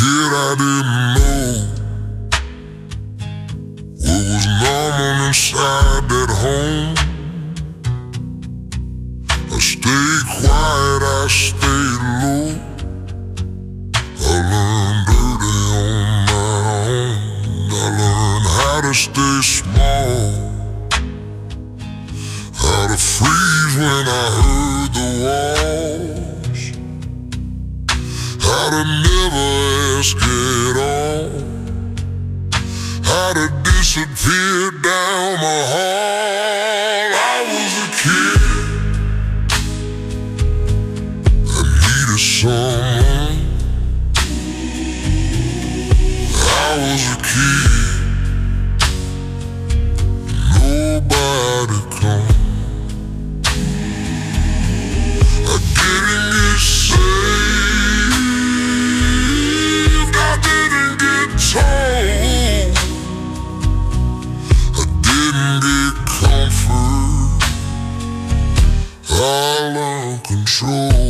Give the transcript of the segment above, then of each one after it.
kid, I didn't know what was normal inside that home. I stayed quiet, I stayed low. I learned dirty on my own. I learned how to stay small, how to freeze when I heard the walls, how to never ask at all, how to disappear down my hall. I was a kid, I needed someone. I was a kid, nobody come. I didn't get saved, I didn't get told, I didn't get comfort, I learned control.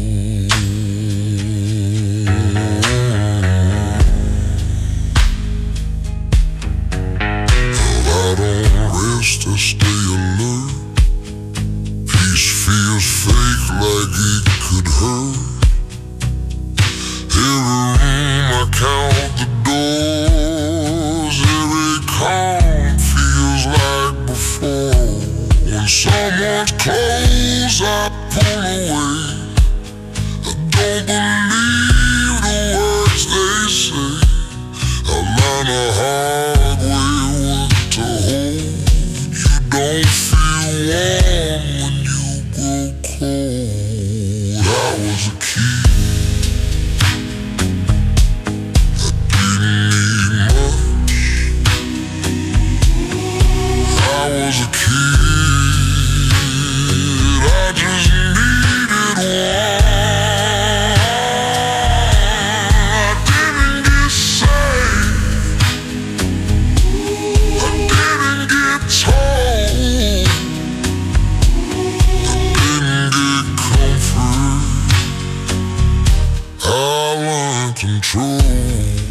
To stay alert, peace feels fake like it could hurt. Every room I count the doors, every calm feels like before. When someone's close, I pull away. I don't believe the words they say. I learn a hard way what to hold. Don't feel warm when you grow cold. I was a kid, I didn't need much. I was a kid, I just needed one. I didn't get saved, I didn't get told, control.